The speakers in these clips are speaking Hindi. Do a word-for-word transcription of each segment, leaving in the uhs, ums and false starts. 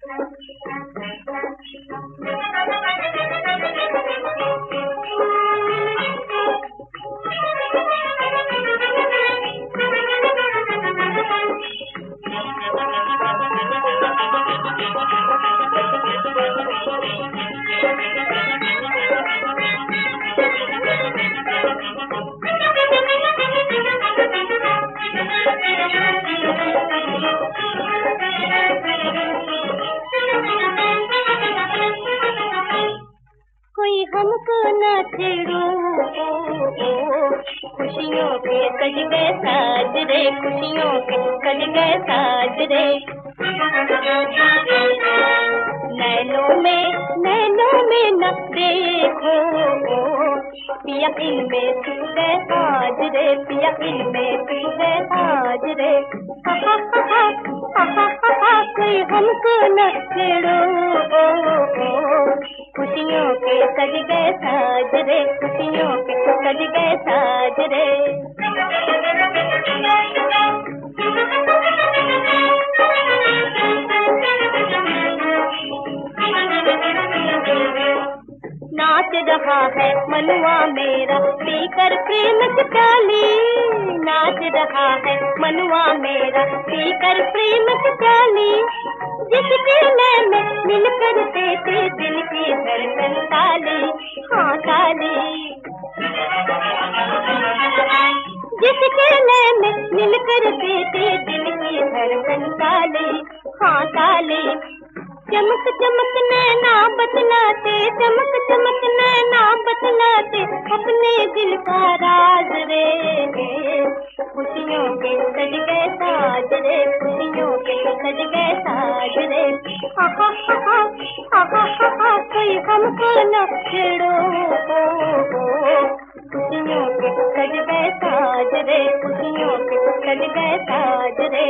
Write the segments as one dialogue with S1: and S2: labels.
S1: हमको न छेड़ो, खुशियों के सज गए साजरे, खुशियों के सज गए साजरे। नैनों में नैनों में न देखो, पिया इनमें तू गए हाजरे, पिया इनमें तू गए हाजरे। कोई हमको न छेड़ो, खुशियों के सज गए साजरे, खुशियों के सज गए साजरे। नाच रहा है मनुआ मेरा पीकर प्रेम की प्याली, नाच रहा है मनुआ मेरा पीकर प्रेम की प्याली। जिसके नैन मिलकर देते दिल की धड़कन ताली, हाँ ताली। जिसके नैन मिलकर देते दिल की धड़कन ताली, हाँ ताली। चमक चमक नैना बतलाते, चमक चमक नैना बतलाते अपने दिल का राज रे। खुशियों के सज गए साजरे, खुशियों के सज गए साजरे। आहा आहा आहा आहा कोई हमको न छेड़ो, खुशियों के सज गए साजरे, खुशियों के सज गए साजरे।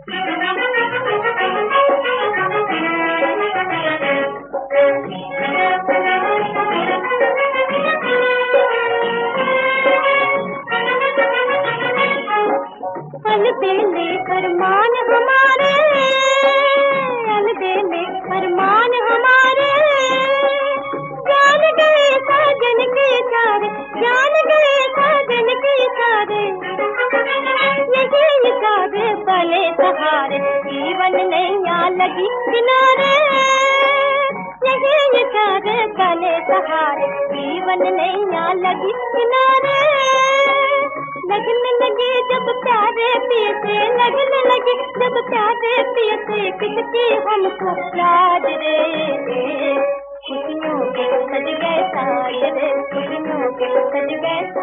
S1: अलबेले फरमान हमारे, अलबेले फरमान हमारे, जान गए साजन के सारे, जान गए साजन के सारे। यही सारे भले सहारे, जीवन नैया लगी किनारे। यही सारे भले सहारे, जीवन नैया लगी किनारे। लगने लगे जब प्यारे पिए से, लगने लगे जब प्यारे पिए से, किसकी हमको लाज रे। खुशियों के सज गए साजरे, खुशियों के सज गए